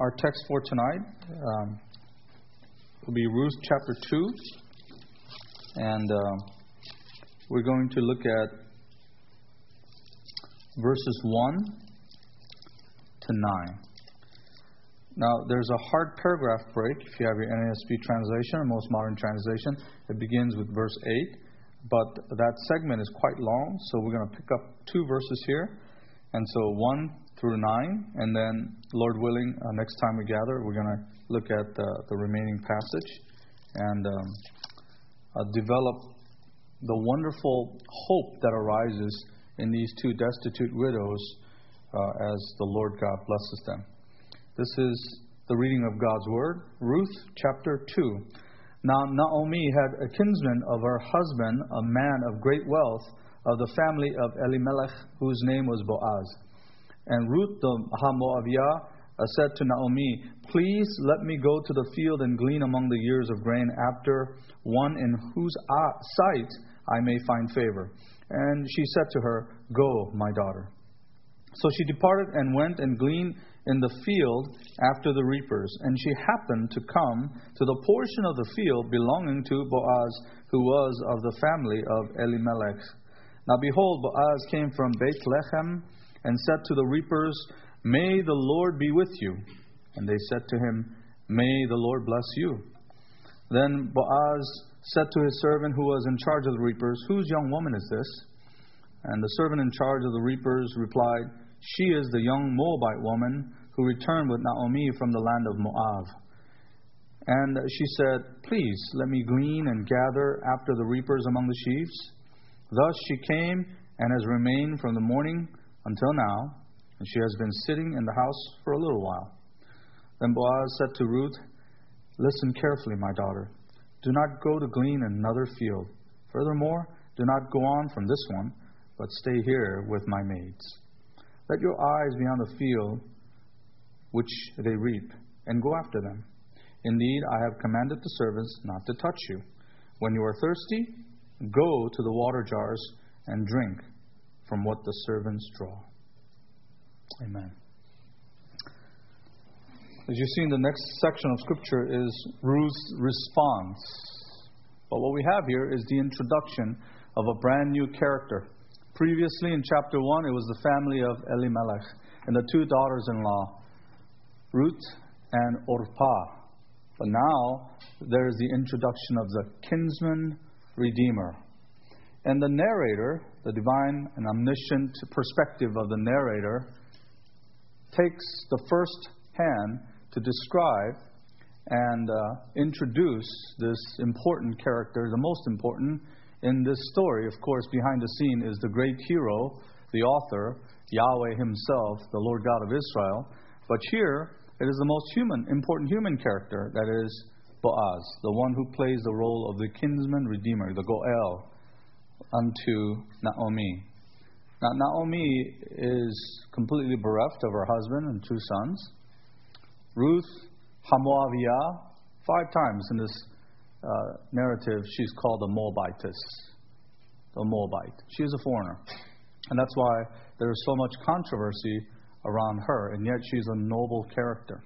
Our text for tonight will be Ruth chapter 2. And we're going to look at verses 1 to 9. Now, there's a hard paragraph break if you have your NASB translation or most modern translation. It begins with verse 8. But that segment is quite long, so we're going to pick up 2 verses here. And so 1 through 9, and then, Lord willing, next time we gather, we're going to look at the remaining passage and develop the wonderful hope that arises in these 2 destitute widows as the Lord God blesses them. This is the reading of God's Word, Ruth chapter 2. Now Naomi had a kinsman of her husband, a man of great wealth, of the family of Elimelech, whose name was Boaz. And Ruth the Moabiyah said to Naomi, "Please let me go to the field and glean among the ears of grain after one in whose sight I may find favor." And she said to her, "Go, my daughter." So she departed and went and gleaned in the field after the reapers. And she happened to come to the portion of the field belonging to Boaz, who was of the family of Elimelech. Now behold, Boaz came from Bethlehem and said to the reapers, "May the Lord be with you." And they said to him, "May the Lord bless you." Then Boaz said to his servant who was in charge of the reapers, "Whose young woman is this?" And the servant in charge of the reapers replied, "She is the young Moabite woman who returned with Naomi from the land of Moab." And she said, "Please let me glean and gather after the reapers among the sheaves." Thus she came and has remained from the morning until now, and she has been sitting in the house for a little while. Then Boaz said to Ruth, "Listen carefully, my daughter. Do not go to glean in another field. Furthermore, do not go on from this one, but stay here with my maids. Let your eyes be on the field which they reap, and go after them. Indeed, I have commanded the servants not to touch you. When you are thirsty, go to the water jars and drink from what the servants draw." Amen. As you see in the next section of Scripture is Ruth's response. But what we have here is the introduction of a brand new character. Previously in chapter 1, it was the family of Elimelech and the 2 daughters-in-law, Ruth and Orpah. But now there is the introduction of the kinsman redeemer. And the narrator, the divine and omniscient perspective of the narrator, takes the first hand to describe and introduce this important character, the most important in this story. Of course, behind the scene is the great hero, the author, Yahweh himself, the Lord God of Israel. But here, it is the most important human character, that is Boaz, the one who plays the role of the kinsman redeemer, the Goel, unto Naomi. Now, Naomi is completely bereft of her husband and 2 sons. Ruth Hamoaviyah, 5 times in this narrative, she's called a Moabitess, the Moabite. She is a foreigner. And that's why there is so much controversy around her, and yet she's a noble character.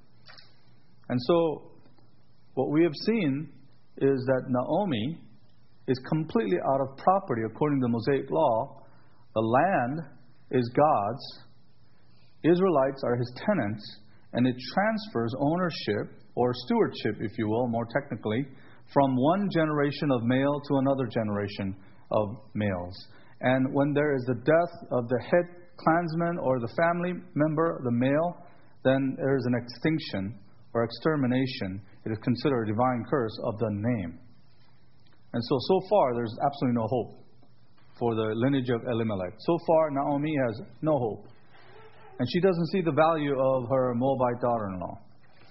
And so, what we have seen is that Naomi is completely out of property according to the Mosaic law. The land is God's. Israelites are his tenants, and it transfers ownership, or stewardship, if you will, more technically, from one generation of male to another generation of males. And when there is the death of the head clansman or the family member, the male, then there is an extinction or extermination. It is considered a divine curse of the name. And so far, there's absolutely no hope for the lineage of Elimelech. So far, Naomi has no hope. And she doesn't see the value of her Moabite daughter-in-law.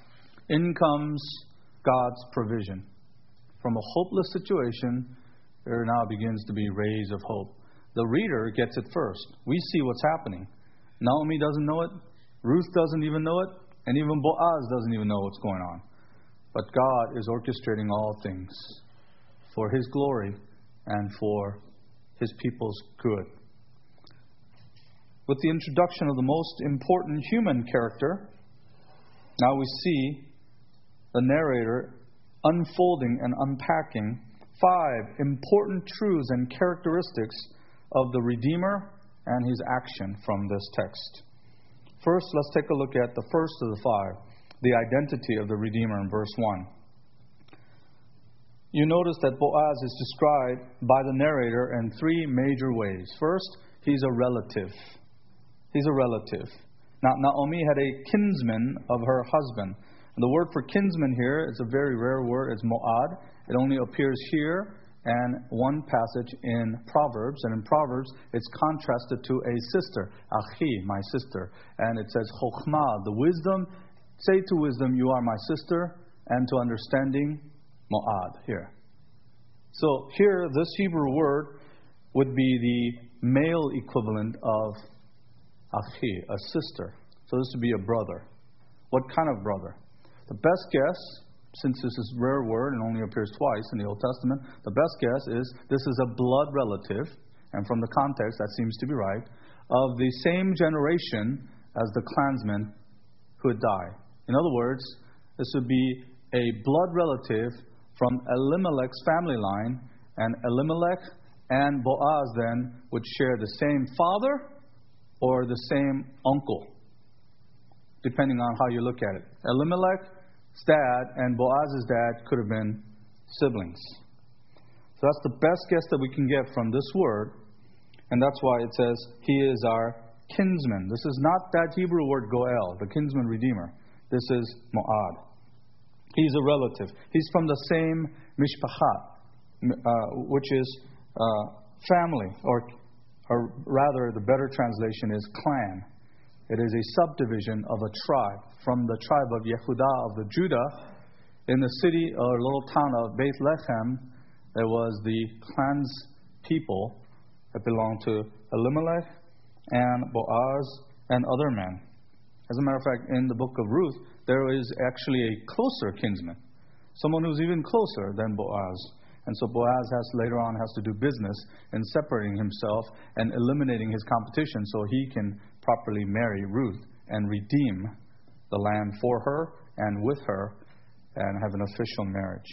In comes God's provision. From a hopeless situation, there now begins to be rays of hope. The reader gets it first. We see what's happening. Naomi doesn't know it. Ruth doesn't even know it. And even Boaz doesn't even know what's going on. But God is orchestrating all things for his glory and for his people's good. With the introduction of the most important human character, Now we see the narrator unfolding and unpacking 5 important truths and characteristics of the Redeemer and his action from this text. First, let's take a look at the first of the 5, the identity of the Redeemer in verse 1. You notice that Boaz is described by the narrator in 3 major ways. First, he's a relative. He's a relative. Now, Naomi had a kinsman of her husband. And the word for kinsman here is a very rare word. It's mo'ad. It only appears here and one passage in Proverbs. And in Proverbs, it's contrasted to a sister, achi, my sister. And it says, chokhmah, the wisdom. Say to wisdom, you are my sister. And to understanding, mo'ad, here. So here, this Hebrew word would be the male equivalent of achi, a sister. So this would be a brother. What kind of brother? The best guess, since this is a rare word and only appears twice in the Old Testament, the best guess is this is a blood relative, and from the context that seems to be right, of the same generation as the clansman who would die. In other words, this would be a blood relative from Elimelech's family line, and Elimelech and Boaz then would share the same father or the same uncle, depending on how you look at it. Elimelech's dad and Boaz's dad could have been siblings. So that's the best guess that we can get from this word, and that's why it says, he is our kinsman. This is not that Hebrew word goel, the kinsman redeemer. This is mo'ad. He's a relative. He's from the same mishpachat, which is family, or rather the better translation is clan. It is a subdivision of a tribe. From the tribe of Yehudah of the Judah, in the city or little town of Beit Lechem, there was the clans people that belonged to Elimelech and Boaz and other men. As a matter of fact, in the book of Ruth, there is actually a closer kinsman, someone who's even closer than Boaz. And so Boaz later on has to do business in separating himself and eliminating his competition so he can properly marry Ruth and redeem the land for her and with her and have an official marriage.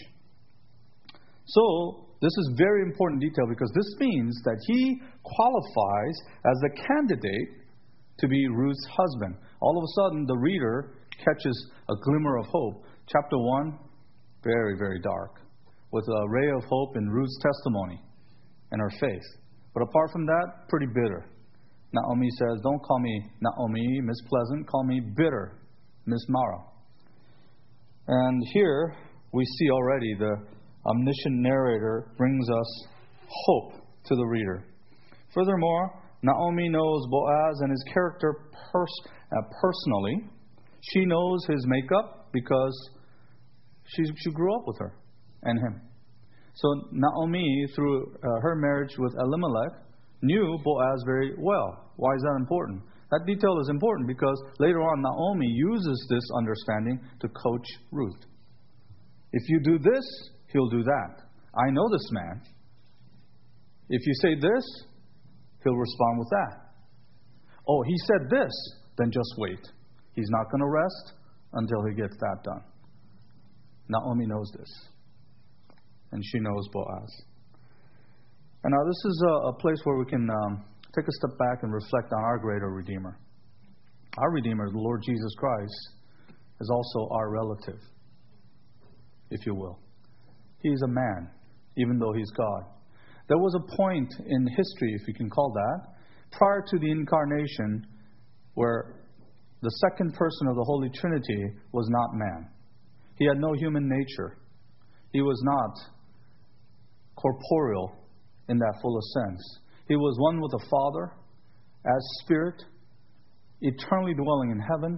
So this is very important detail because this means that he qualifies as a candidate to be Ruth's husband. All of a sudden, the reader catches a glimmer of hope. Chapter 1, very, very dark, with a ray of hope in Ruth's testimony and her faith. But apart from that, pretty bitter. Naomi says, don't call me Naomi, Miss Pleasant, call me bitter, Miss Mara. And here we see already the omniscient narrator brings us hope to the reader. Furthermore, Naomi knows Boaz and his character personally. She knows his makeup because she grew up with her and him. So Naomi, through her marriage with Elimelech, knew Boaz very well. Why is that important? That detail is important because later on Naomi uses this understanding to coach Ruth. If you do this, he'll do that. I know this man. If you say this, he'll respond with that. Oh, he said this, then just wait. He's not going to rest until he gets that done. Naomi knows this. And she knows Boaz. And now this is a place where we can take a step back and reflect on our greater Redeemer. Our Redeemer, the Lord Jesus Christ, is also our relative, if you will. He is a man, even though he's God. There was a point in history, if you can call that, prior to the incarnation, where the second person of the Holy Trinity was not man. He had no human nature. He was not corporeal in that fullest sense. He was one with the Father as Spirit, eternally dwelling in heaven.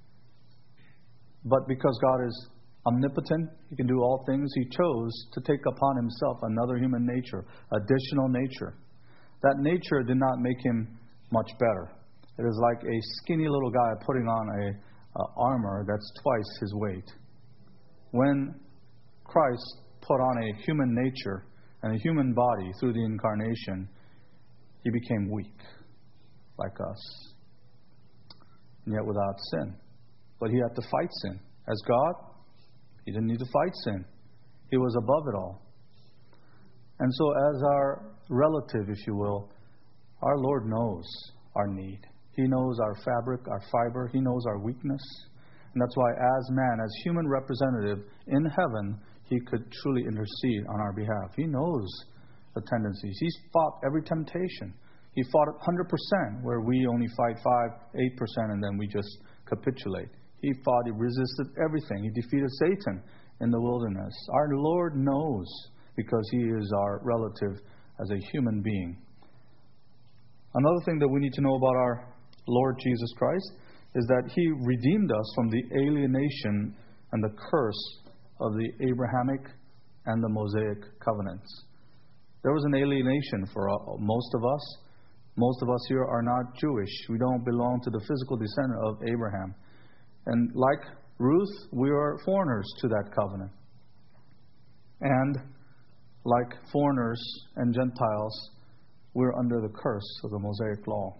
But because God is omnipotent, He can do all things, He chose to take upon Himself another human nature, additional nature. That nature did not make Him much better. It is like a skinny little guy putting on a armor that's twice his weight. When Christ put on a human nature and a human body through the incarnation, He became weak, like us, and yet without sin. but he had to fight sin. As God, he didn't need to fight sin. He was above it all. And so as our relative, if you will, our Lord knows our need. He knows our fabric, our fiber. He knows our weakness. And that's why as man, as human representative in heaven, he could truly intercede on our behalf. He knows the tendencies. He's fought every temptation. He fought it 100%, where we only fight 5-8%, and then we just capitulate. He fought, he resisted everything. He defeated Satan in the wilderness. Our Lord knows, because he is our relative as a human being. Another thing that we need to know about our Lord Jesus Christ is that he redeemed us from the alienation and the curse of the Abrahamic and the Mosaic covenants. There was an alienation for most of us. Most of us here are not Jewish. We don't belong to the physical descendant of Abraham. And like Ruth, we are foreigners to that covenant. And like foreigners and Gentiles, we're under the curse of the Mosaic law.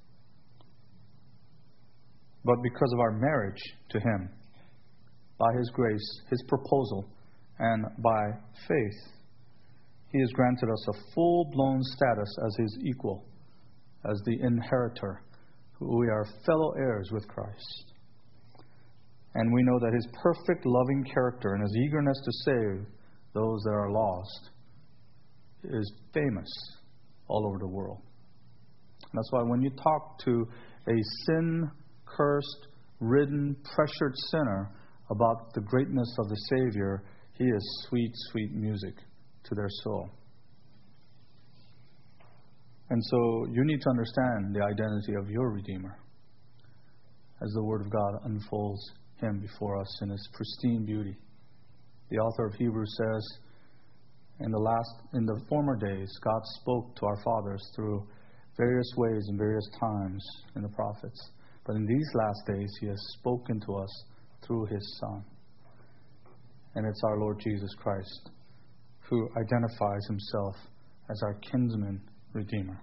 But because of our marriage to him, by his grace, his proposal, and by faith, he has granted us a full-blown status as his equal, as the inheritor. We are fellow heirs with Christ. And we know that his perfect loving character and his eagerness to save those that are lost is famous all over the world. And that's why when you talk to a sin-cursed, ridden, pressured sinner about the greatness of the Savior, he is sweet, sweet music to their soul. And so you need to understand the identity of your Redeemer as the Word of God unfolds him before us in his pristine beauty. The author of Hebrews says, in the former days, God spoke to our fathers through various ways and various times in the prophets. But in these last days, he has spoken to us through his Son. And it's our Lord Jesus Christ who identifies himself as our kinsman Redeemer.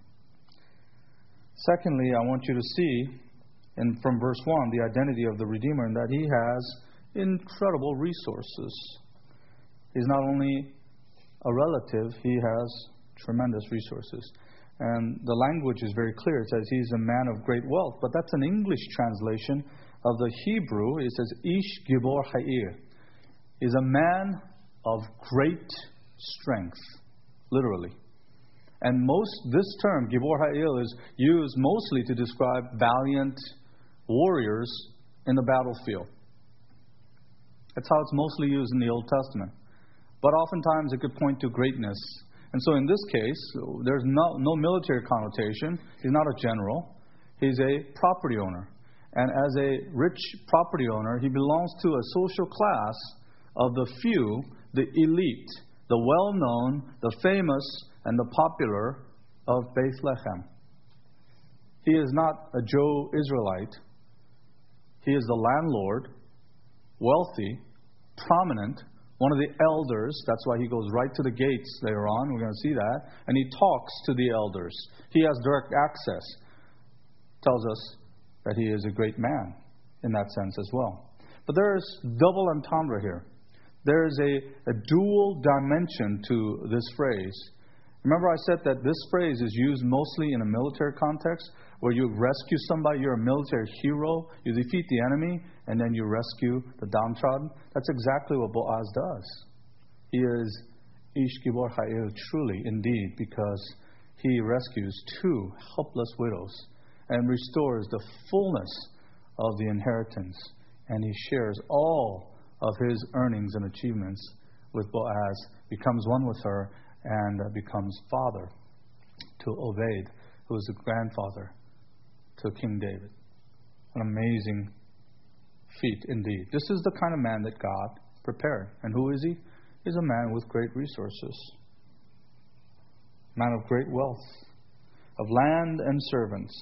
Secondly, I want you to see from verse 1 the identity of the Redeemer, and that he has incredible resources. He's not only a relative, he has tremendous resources. And the language is very clear. It says he's a man of great wealth, but that's an English translation of the Hebrew. It says Ish Gibor Ha'ir. He's a man of great strength, literally. And this term, Gibor Ha'il, is used mostly to describe valiant warriors in the battlefield. That's how it's mostly used in the Old Testament. But oftentimes it could point to greatness. And so in this case, there's no military connotation. He's not a general. He's a property owner. And as a rich property owner, he belongs to a social class of the few, the elite, the well-known, the famous, and the popular of Bethlehem. He is not a Joe Israelite. He is the landlord, wealthy, prominent, one of the elders. That's why he goes right to the gates later on. We're going to see that. And he talks to the elders. He has direct access. Tells us that he is a great man in that sense as well. But there is double entendre here. There is a dual dimension to this phrase. Remember I said that this phrase is used mostly in a military context, where you rescue somebody, you're a military hero, you defeat the enemy, and then you rescue the downtrodden. That's exactly what Boaz does. He is Ish Gibor Ha'il, truly, indeed, because he rescues two helpless widows and restores the fullness of the inheritance. And he shares all of his earnings and achievements with Boaz, becomes one with her, and becomes father to Obed, who is the grandfather to King David. An amazing feat indeed. This is the kind of man that God prepared. And who is he? He's a man with great resources. A man of great wealth, of land and servants.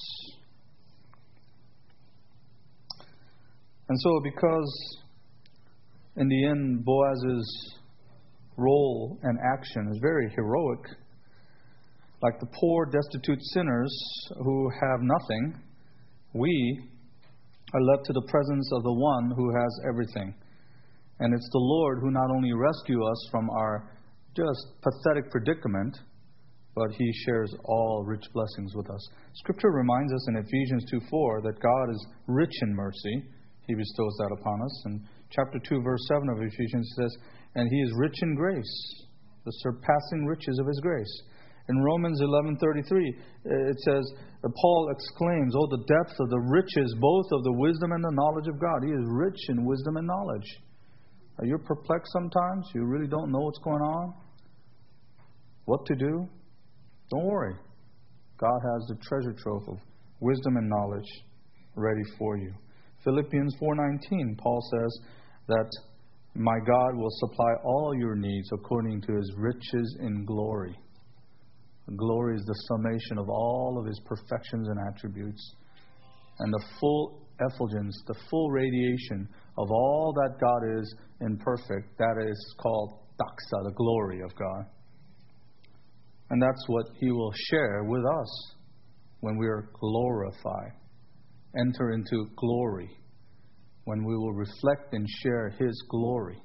And so because in the end Boaz's role and action is very heroic, like the poor, destitute sinners who have nothing, we are led to the presence of the one who has everything. And it's the Lord who not only rescues us from our just pathetic predicament, but He shares all rich blessings with us. Scripture reminds us in Ephesians 2:4 that God is rich in mercy. He bestows that upon us. In chapter 2, verse 7 of Ephesians says, and He is rich in grace, the surpassing riches of His grace. In Romans 11:33, it says, Paul exclaims, oh, the depth of the riches, both of the wisdom and the knowledge of God. He is rich in wisdom and knowledge. Are you perplexed sometimes? You really don't know what's going on? What to do? Don't worry. God has the treasure trove of wisdom and knowledge ready for you. Philippians 4:19, Paul says that my God will supply all your needs according to His riches in glory. Glory is the summation of all of His perfections and attributes. And the full effulgence, the full radiation of all that God is in perfect, that is called doxa, the glory of God. And that's what He will share with us when we are glorified. Enter into glory, when we will reflect and share His glory.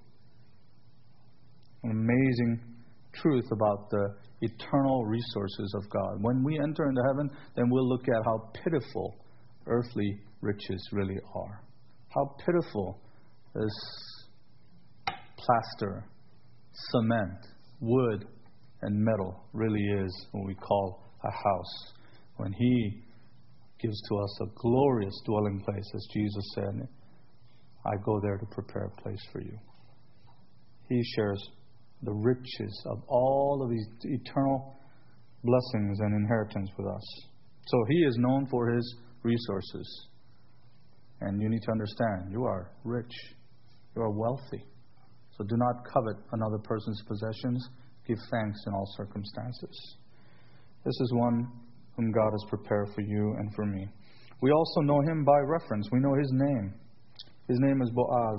An amazing truth about the eternal resources of God. When we enter into heaven, then we'll look at how pitiful earthly riches really are. How pitiful this plaster, cement, wood, and metal really is what we call a house. When He gives to us a glorious dwelling place, as Jesus said, I go there to prepare a place for you. He shares the riches of all of these eternal blessings and inheritance with us. So He is known for His resources. And you need to understand, you are rich. You are wealthy. So do not covet another person's possessions. Give thanks in all circumstances. This is one whom God has prepared for you and for me. We also know Him by reference. We know His name. His name is Boaz.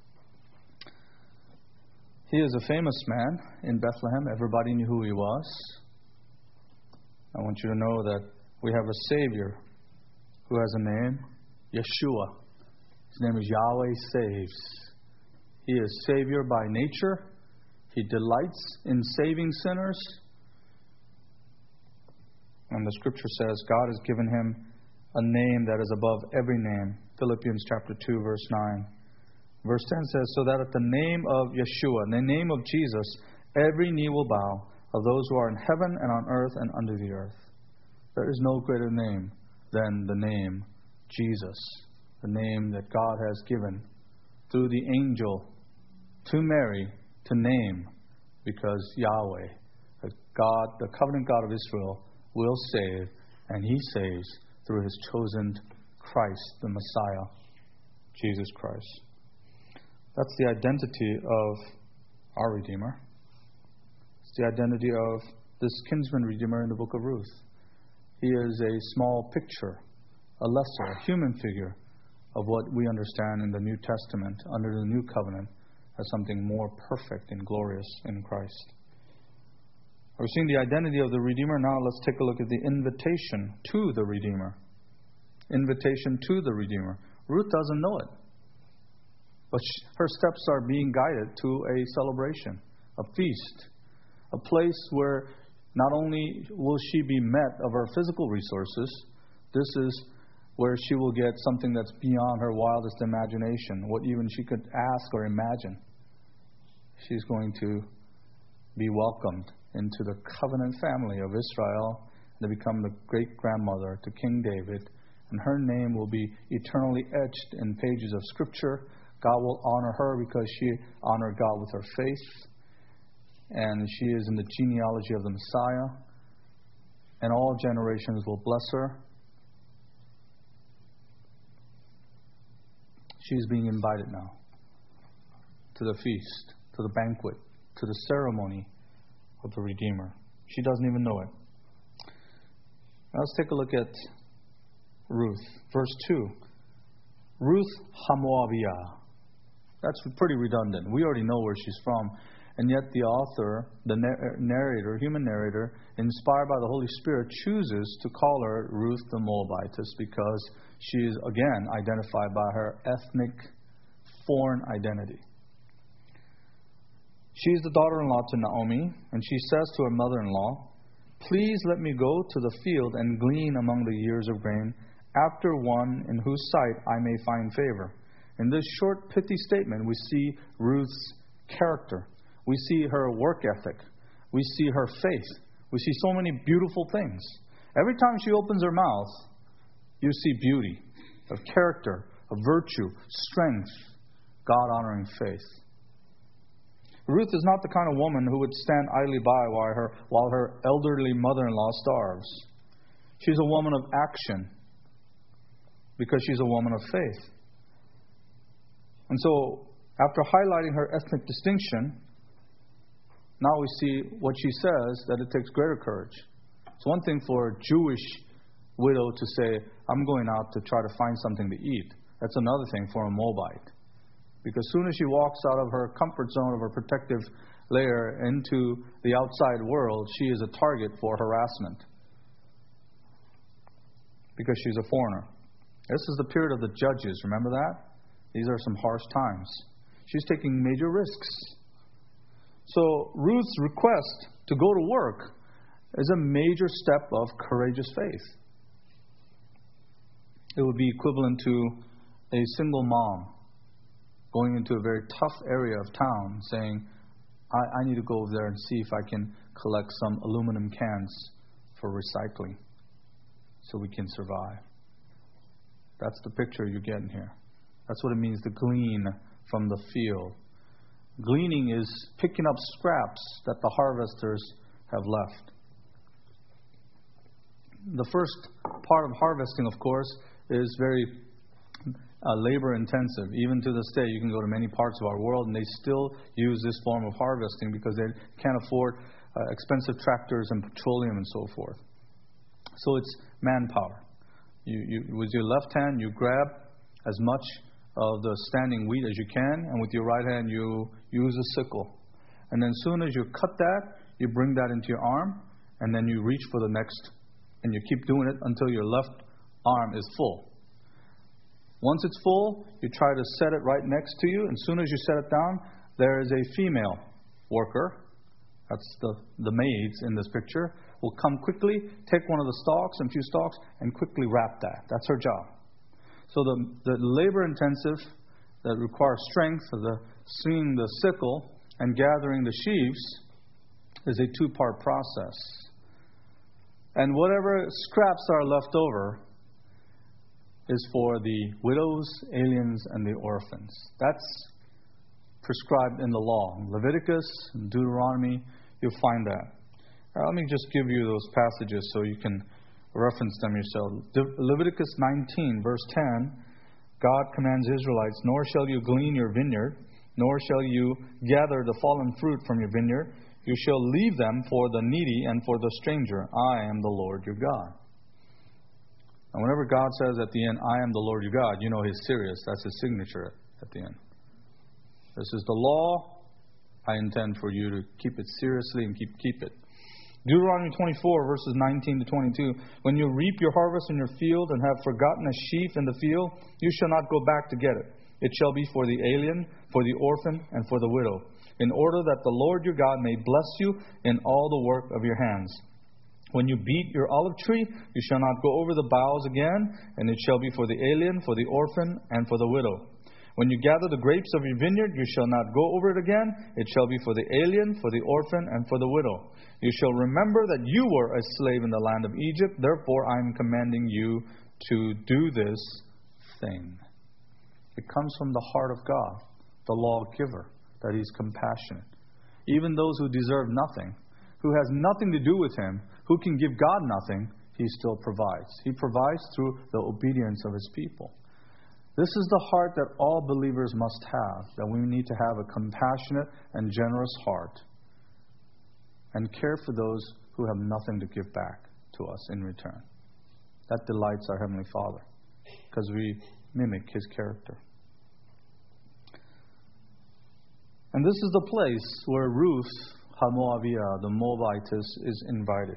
He is a famous man in Bethlehem. Everybody knew who he was. I want you to know that we have a Savior who has a name, Yeshua. His name is Yahweh Saves. He is Savior by nature. He delights in saving sinners. And the Scripture says God has given Him a name that is above every name. Philippians chapter 2, verse 9. Verse 10 says, so that at the name of Yeshua, the name of Jesus, every knee will bow, of those who are in heaven and on earth and under the earth. There is no greater name than the name Jesus, the name that God has given through the angel to Mary to name, because Yahweh, the God, the covenant God of Israel, will save, and He saves through His chosen Christ, the Messiah, Jesus Christ. That's the identity of our Redeemer. It's the identity of this kinsman Redeemer in the book of Ruth. He is a small picture, a lesser, a human figure of what we understand in the New Testament under the New Covenant as something more perfect and glorious in Christ. We're seeing the identity of the Redeemer. Now let's take a look at the invitation to the Redeemer. Invitation to the Redeemer. Ruth doesn't know it. But her steps are being guided to a celebration, a feast, a place where not only will she be met of her physical resources, this is where she will get something that's beyond her wildest imagination, what even she could ask or imagine. She's going to be welcomed into the covenant family of Israel and to become the great-grandmother to King David. And her name will be eternally etched in pages of Scripture. God will honor her because she honored God with her faith. And she is in the genealogy of the Messiah. And all generations will bless her. She's being invited now to the feast, to the banquet, to the ceremony of the Redeemer. She doesn't even know it. Now let's take a look at Ruth. Verse 2. Ruth HaMoabiyah. That's pretty redundant. We already know where she's from. And yet the author, the narrator, human narrator, inspired by the Holy Spirit, chooses to call her Ruth the Moabitess because she is, again, identified by her ethnic, foreign identity. She is the daughter-in-law to Naomi, and she says to her mother-in-law, "Please let me go to the field and glean among the ears of grain, after one in whose sight I may find favor." In this short, pithy statement, we see Ruth's character. We see her work ethic. We see her faith. We see so many beautiful things. Every time she opens her mouth, you see beauty, of character, of virtue, strength, God-honoring faith. Ruth is not the kind of woman who would stand idly by while her elderly mother-in-law starves. She's a woman of action because she's a woman of faith. And so, after highlighting her ethnic distinction, now we see what she says, that it takes greater courage. It's one thing for a Jewish widow to say, "I'm going out to try to find something to eat." That's another thing for a Moabite. Because as soon as she walks out of her comfort zone, of her protective layer, into the outside world, she is a target for harassment. Because she's a foreigner. This is the period of the judges, remember that? These are some harsh times. She's taking major risks. So Ruth's request to go to work is a major step of courageous faith. It would be equivalent to a single mom going into a very tough area of town saying, I need to go over there and see if I can collect some aluminum cans for recycling so we can survive. That's the picture you're getting here. That's what it means to glean from the field. Gleaning is picking up scraps that the harvesters have left. The first part of harvesting, of course, is very labor intensive. Even to this day, you can go to many parts of our world and they still use this form of harvesting because they can't afford expensive tractors and petroleum and so forth. So it's manpower. You with your left hand, you grab as much of the standing wheat as you can, and with your right hand, you use a sickle. And then as soon as you cut that, you bring that into your arm, and then you reach for the next, and you keep doing it until your left arm is full. Once it's full, you try to set it right next to you, and as soon as you set it down, there is a female worker, that's the maids in this picture, will come quickly, take one of the stalks, and a few stalks, and quickly wrap that. That's her job. So the labor-intensive that requires strength, the swinging the sickle and gathering the sheaves, is a two-part process. And whatever scraps are left over is for the widows, aliens, and the orphans. That's prescribed in the law. In Leviticus and Deuteronomy, you'll find that. Let me just give you those passages so you can reference them yourself. Leviticus 19, verse 10, God commands Israelites, "Nor shall you glean your vineyard, nor shall you gather the fallen fruit from your vineyard. You shall leave them for the needy and for the stranger. I am the Lord your God." And whenever God says at the end, "I am the Lord your God," you know He's serious. That's His signature at the end. This is the law. I intend for you to keep it seriously and keep it. Deuteronomy 24, verses 19 to 22. "When you reap your harvest in your field and have forgotten a sheaf in the field, you shall not go back to get it. It shall be for the alien, for the orphan, and for the widow, in order that the Lord your God may bless you in all the work of your hands. When you beat your olive tree, you shall not go over the boughs again, and it shall be for the alien, for the orphan, and for the widow. When you gather the grapes of your vineyard, you shall not go over it again. It shall be for the alien, for the orphan, and for the widow. You shall remember that you were a slave in the land of Egypt. Therefore, I am commanding you to do this thing." It comes from the heart of God, the lawgiver, that He's compassionate. Even those who deserve nothing, who has nothing to do with Him, who can give God nothing, He still provides. He provides through the obedience of His people. This is the heart that all believers must have, that we need to have a compassionate and generous heart and care for those who have nothing to give back to us in return. That delights our Heavenly Father because we mimic His character. And this is the place where Ruth, HaMoaviyah, the Moabitess, is invited.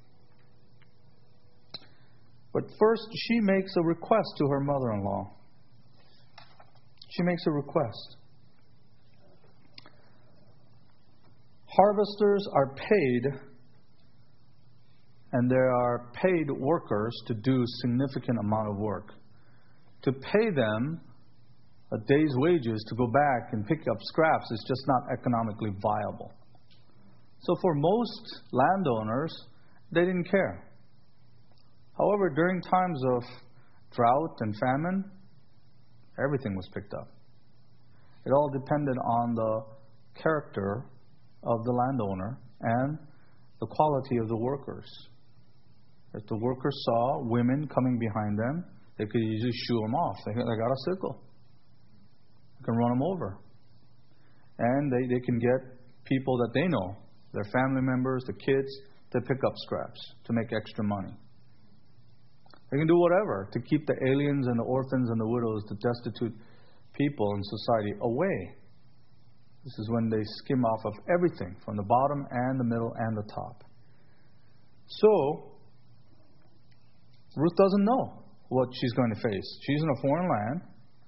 But first, she makes a request to her mother-in-law. She makes a request. Harvesters are paid, and there are paid workers to do significant amount of work. To pay them a day's wages to go back and pick up scraps is just not economically viable. So for most landowners, they didn't care. However, during times of drought and famine, everything was picked up. It all depended on the character of the landowner and the quality of the workers. If the workers saw women coming behind them, they could easily shoo them off. They got a sickle. They can run them over. And they can get people that they know, their family members, the kids, to pick up scraps to make extra money. They can do whatever to keep the aliens and the orphans and the widows, the destitute people in society away. This is when they skim off of everything from the bottom and the middle and the top. So, Ruth doesn't know what she's going to face. She's in a foreign land.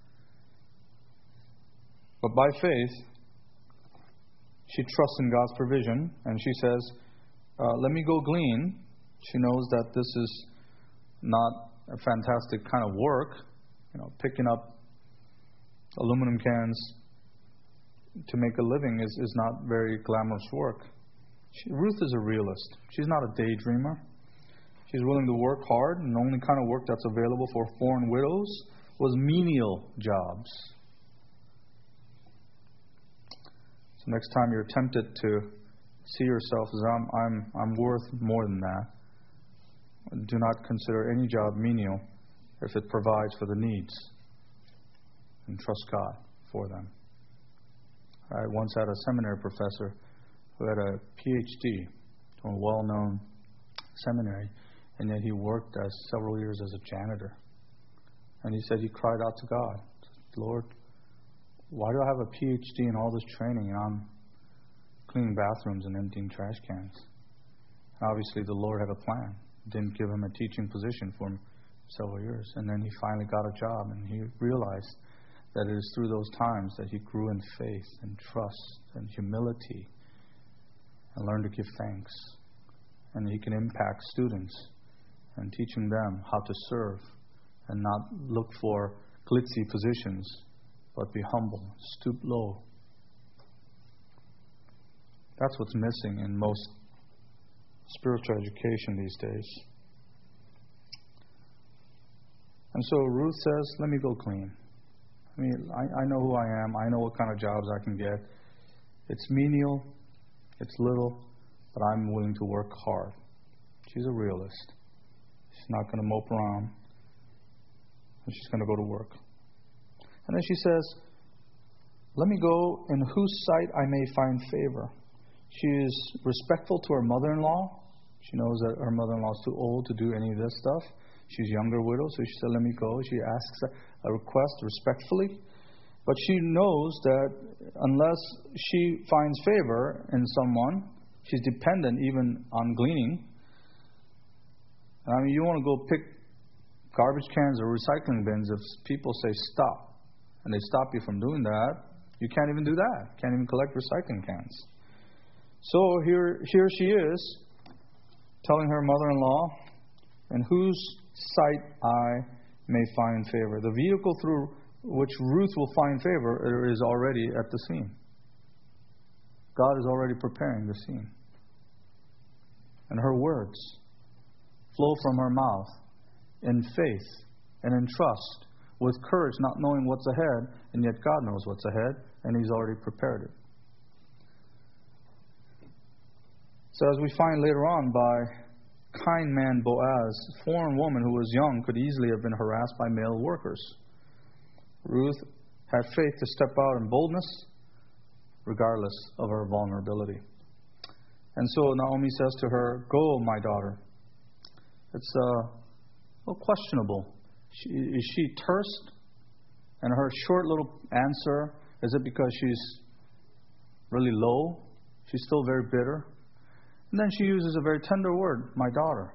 But by faith, she trusts in God's provision. And she says, let me go glean. She knows that this is not a fantastic kind of work. Picking up aluminum cans to make a living is not very glamorous work. Ruth is a realist. She's not a daydreamer. She's willing to work hard, and the only kind of work that's available for foreign widows was menial jobs. So next time you're tempted to see yourself as I'm worth more than that, do not consider any job menial if it provides for the needs, and trust God for them. I once had a seminary professor who had a PhD from a well-known seminary, and yet he worked several years as a janitor. And he said he cried out to God, Lord, why do I have a PhD in all this training and I'm cleaning bathrooms and emptying trash cans? And obviously the Lord had a plan. Didn't give him a teaching position for several years. And then he finally got a job, and he realized that it is through those times that he grew in faith and trust and humility and learned to give thanks. And he can impact students and teaching them how to serve and not look for glitzy positions, but be humble, stoop low. That's what's missing in most spiritual education these days. And so Ruth says, let me go clean. I know who I am. I know what kind of jobs I can get. It's menial. It's little. But I'm willing to work hard. She's a realist. She's not going to mope around. And she's going to go to work. And then she says, let me go in whose sight I may find favor. She is respectful to her mother-in-law. She knows that her mother-in-law is too old to do any of this stuff. She's a younger widow, so she said, let me go. She asks a request respectfully. But she knows that unless she finds favor in someone, she's dependent even on gleaning. You want to go pick garbage cans or recycling bins. If people say stop, and they stop you from doing that, you can't even do that. Can't even collect recycling cans. So here she is, telling her mother-in-law, in whose sight I may find favor. The vehicle through which Ruth will find favor is already at the scene. God is already preparing the scene. And her words flow from her mouth in faith and in trust, with courage, not knowing what's ahead, and yet God knows what's ahead, and He's already prepared it. So as we find later on, by kind man Boaz, a foreign woman who was young could easily have been harassed by male workers. Ruth had faith to step out in boldness, regardless of her vulnerability. And so Naomi says to her, go, my daughter. It's questionable. Is she terse? And her short little answer, is it because she's really low. She's still very bitter. And then she uses a very tender word, my daughter.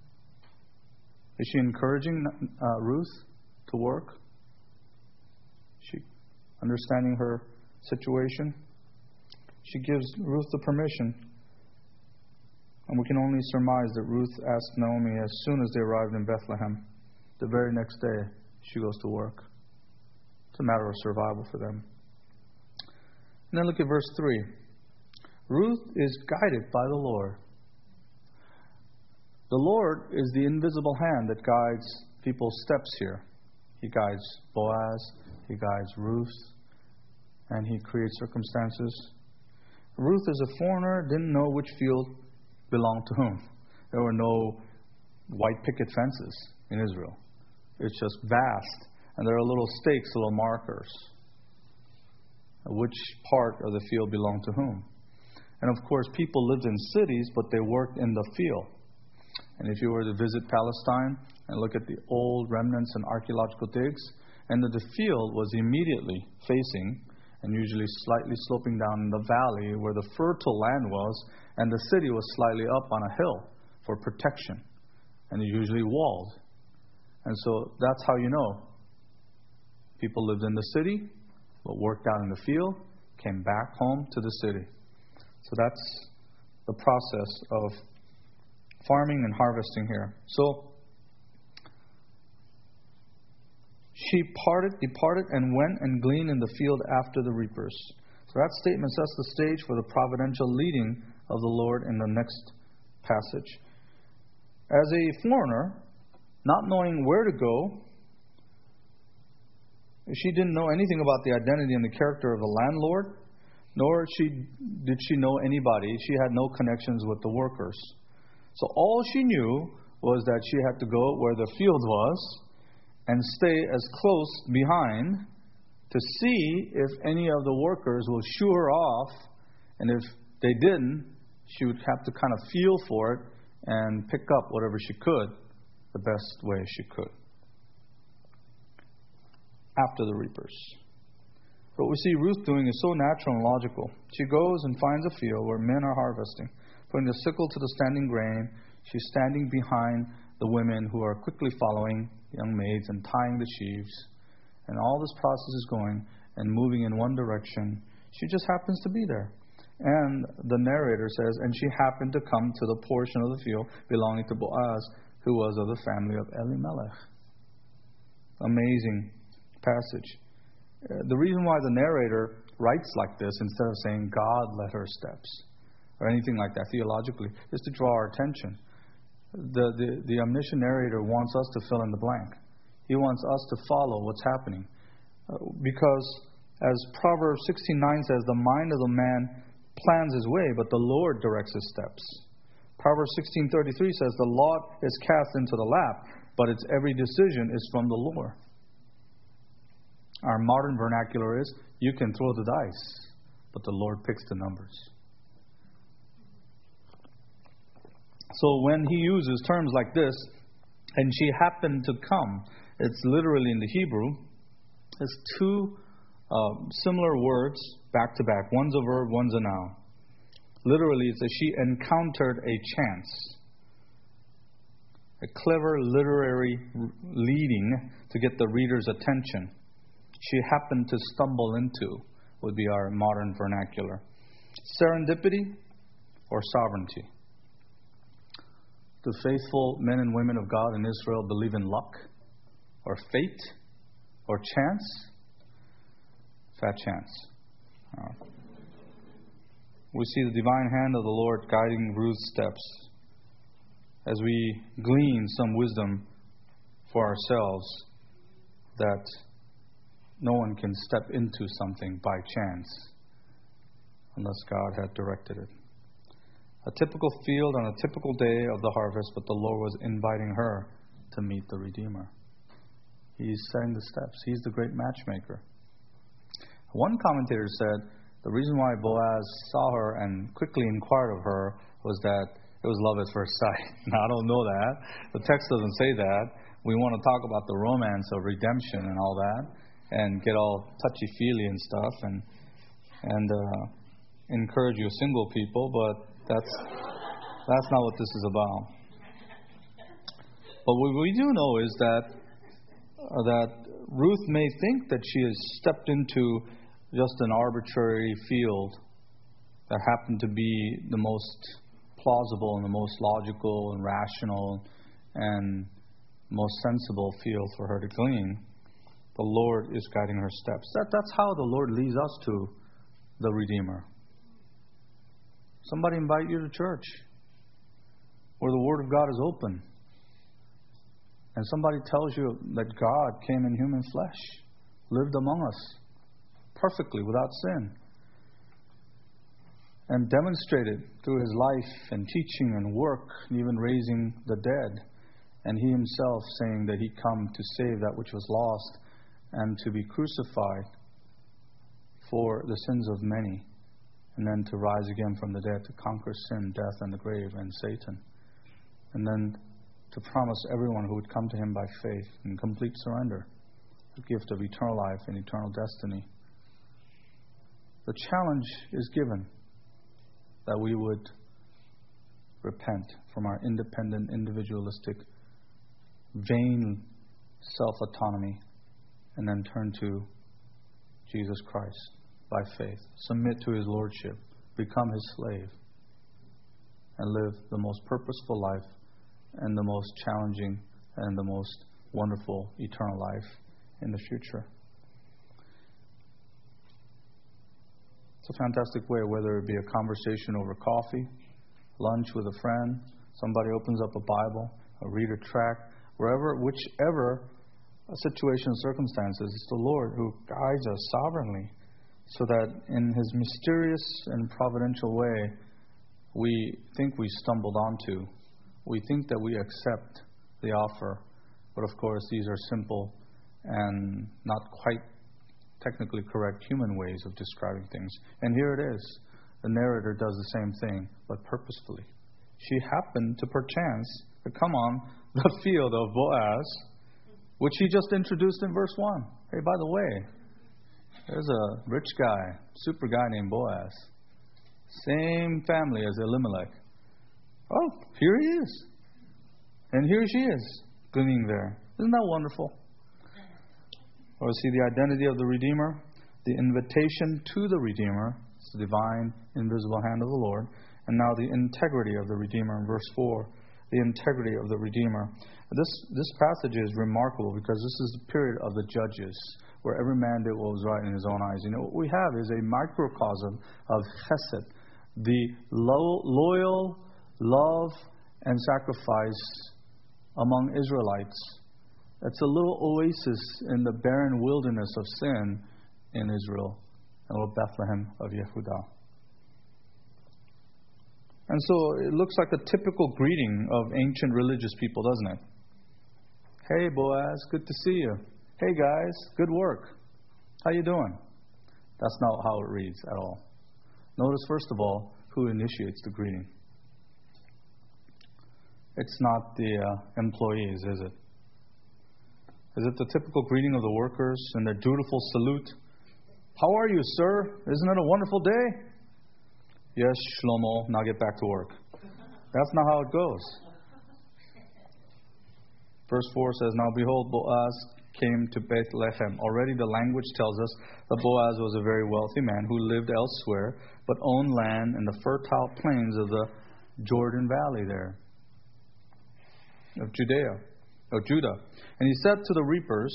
Is she encouraging Ruth to work? Is she understanding her situation? She gives Ruth the permission. And we can only surmise that Ruth asked Naomi as soon as they arrived in Bethlehem. The very next day, she goes to work. It's a matter of survival for them. And then look at verse 3. Ruth is guided by the Lord. The Lord is the invisible hand that guides people's steps here. He guides Boaz, He guides Ruth, and He creates circumstances. Ruth, as a foreigner, didn't know which field belonged to whom. There were no white picket fences in Israel. It's just vast, and there are little stakes, little markers. Which part of the field belonged to whom? And of course, people lived in cities, but they worked in the field. And if you were to visit Palestine and look at the old remnants and archaeological digs, and the field was immediately facing and usually slightly sloping down in the valley where the fertile land was, and the city was slightly up on a hill for protection, and usually walled. And so that's how you know. People lived in the city, but worked out in the field, came back home to the city. So that's the process of farming and harvesting here. So she departed and went and gleaned in the field after the reapers. So that statement sets the stage for the providential leading of the Lord in the next passage. As a foreigner, not knowing where to go, she didn't know anything about the identity and the character of the landlord, nor did she know anybody. She had no connections with the workers. So all she knew was that she had to go where the field was and stay as close behind to see if any of the workers will shoo her off. And if they didn't, she would have to kind of feel for it and pick up whatever she could the best way she could. After the reapers. What we see Ruth doing is so natural and logical. She goes and finds a field where men are harvesting, putting the sickle to the standing grain. She's standing behind the women who are quickly following, young maids, and tying the sheaves. And all this process is going and moving in one direction. She just happens to be there. And the narrator says, and she happened to come to the portion of the field belonging to Boaz, who was of the family of Elimelech. Amazing passage. The reason why the narrator writes like this instead of saying God led her steps or anything like that theologically is to draw our attention. The omniscient narrator wants us to fill in the blank. He wants us to follow what's happening. Because as Proverbs 16:9 says, the mind of the man plans his way, but the Lord directs his steps. Proverbs 16:33 says, the lot is cast into the lap, but its every decision is from the Lord. Our modern vernacular is, you can throw the dice, but the Lord picks the numbers. So when he uses terms like this, and she happened to come, it's literally in the Hebrew, it's two similar words back to back. One's a verb, one's a noun. Literally, it says she encountered a chance. A clever literary leading to get the reader's attention. She happened to stumble into would be our modern vernacular. Serendipity or sovereignty. Do faithful men and women of God in Israel believe in luck or fate or chance? Fat chance. We see the divine hand of the Lord guiding Ruth's steps as we glean some wisdom for ourselves that no one can step into something by chance unless God had directed it. A typical field on a typical day of the harvest, but the Lord was inviting her to meet the Redeemer. He's setting the steps. He's the great matchmaker. One commentator said the reason why Boaz saw her and quickly inquired of her was that it was love at first sight. Now, I don't know that. The text doesn't say that. We want to talk about the romance of redemption and all that, and get all touchy-feely and stuff. encourage you single people, but that's not what this is about. But what we do know is that Ruth may think that she has stepped into just an arbitrary field that happened to be the most plausible and the most logical and rational and most sensible field for her to glean. The Lord is guiding her steps. That's how the Lord leads us to the Redeemer. Somebody invite you to church where the Word of God is open. And somebody tells you that God came in human flesh, lived among us perfectly without sin, and demonstrated through His life and teaching and work and even raising the dead. And He Himself saying that He come to save that which was lost and to be crucified for the sins of many, and then to rise again from the dead to conquer sin, death, and the grave and Satan. And then to promise everyone who would come to Him by faith in complete surrender the gift of eternal life and eternal destiny. The challenge is given that we would repent from our independent, individualistic, vain self-autonomy and then turn to Jesus Christ by faith, submit to His Lordship, become His slave, and live the most purposeful life and the most challenging and the most wonderful eternal life in the future. It's a fantastic way, whether it be a conversation over coffee, lunch with a friend, somebody opens up a Bible, or read a tract, whichever situation and circumstances, it's the Lord who guides us sovereignly so that in His mysterious and providential way, we think we stumbled onto. We think that we accept the offer, but of course these are simple and not quite technically correct human ways of describing things. And here it is. The narrator does the same thing, but purposefully. She happened to perchance to come on the field of Boaz, which he just introduced in verse 1. Hey, by the way, there's a rich guy, super guy named Boaz. Same family as Elimelech. Oh, here he is. And here she is, gleaning there. Isn't that wonderful? Or see the identity of the Redeemer, the invitation to the Redeemer, it's the divine, invisible hand of the Lord, and now the integrity of the Redeemer in verse 4, the integrity of the Redeemer. This passage is remarkable because this is the period of the judges, where every man did what was right in his own eyes. You know, what we have is a microcosm of chesed, the loyal love and sacrifice among Israelites. It's a little oasis in the barren wilderness of sin in Israel, a little Bethlehem of Yehudah. And so it looks like a typical greeting of ancient religious people, doesn't it? Hey, Boaz, good to see you. Hey, guys, good work. How you doing? That's not how it reads at all. Notice, first of all, who initiates the greeting. It's not the employees, is it? Is it the typical greeting of the workers and their dutiful salute? How are you, sir? Isn't it a wonderful day? Yes, Shlomo, now get back to work. That's not how it goes. Verse 4 says, Now behold, Boaz came to Bethlehem. Already the language tells us that Boaz was a very wealthy man who lived elsewhere, but owned land in the fertile plains of the Jordan Valley there, of Judah. And he said to the reapers,